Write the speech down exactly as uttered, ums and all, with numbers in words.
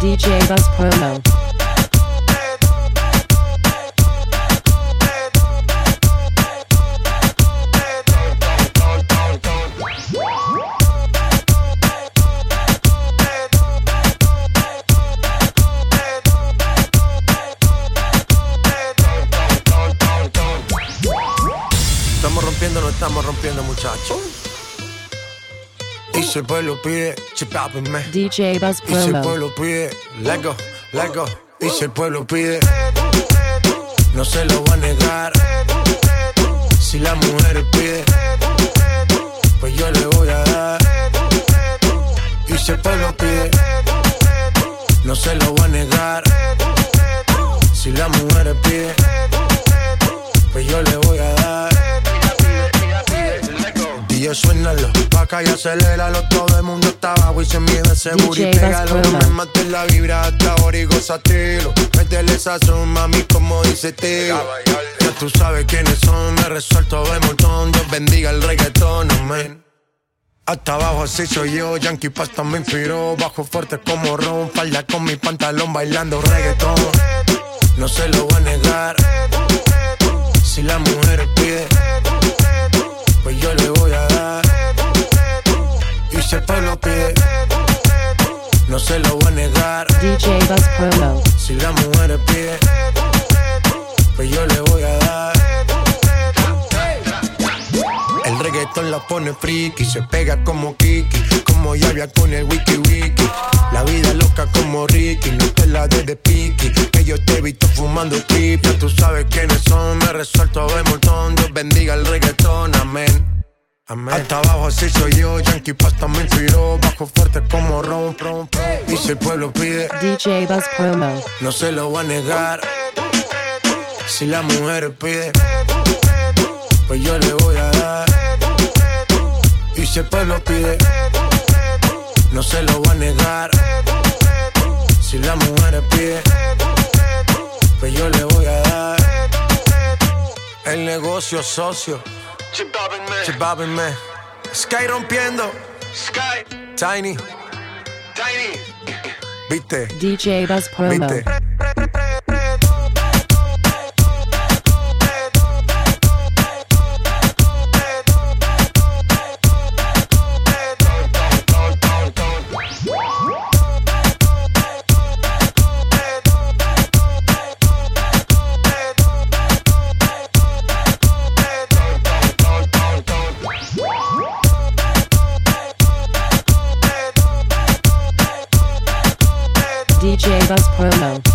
D J Buzz Promo. Estamos rompiendo, no estamos rompiendo, muchachos. Y si el pueblo pide, chipápenme. D J Buzz Y si el Promo. pueblo pide, let go, let go. Y si el pueblo pide, no se lo va a negar. Si la mujer pide, pues yo le voy a dar. Y si el pueblo pide, no se lo va a negar. Si la mujer pide, pues yo le voy a dar. Y suénalo, pa' acá y aceléralo. Todo el mundo está abajo y se mide seguro y D J pégalo. Buzz Promo. Me maté la vibra hasta ahora y gozatelo. Métele sazón, mami, como dice tío. Ya tú sabes quiénes son, me resuelto de montón. Dios bendiga el reggaetón, amén. Hasta abajo así soy yo, Yankee Pasta me inspiró. Bajo fuerte como Ron, falda con mi pantalón bailando reggaetón. No se lo voy a negar. Si la mujer pide, pues yo le voy a dar. Y si el pueblo pide, no se lo voy a negar. D J Buzz Promo. Si la mujer pide, pues yo le voy a dar. El reggaetón la pone friki, se pega como Kiki, como Yavia con el wiki wiki. La vida loca como Ricky, no te la des de piqui, que yo te he visto fumando creep. Ya tú sabes quiénes son, me resuelto de montón. Dios bendiga el reggaetón, amén. Amén. Hasta abajo así soy yo, Yankee Pasta me inspiró. Bajo fuerte como Ron, Ron, Ron. Y si el pueblo pide, D J Buzz Promo. no se lo voy a negar. Si la mujer pide, pues yo le voy a dar. Y si el pueblo pide, no se lo voy a negar. Si la mujer pide, pues yo le voy a dar. El negocio socio, chipápenme. Sky rompiendo, Sky, Tiny, Tiny. ¿Viste? D J Buzz Promo. ¿Viste? D J Buzz Promo.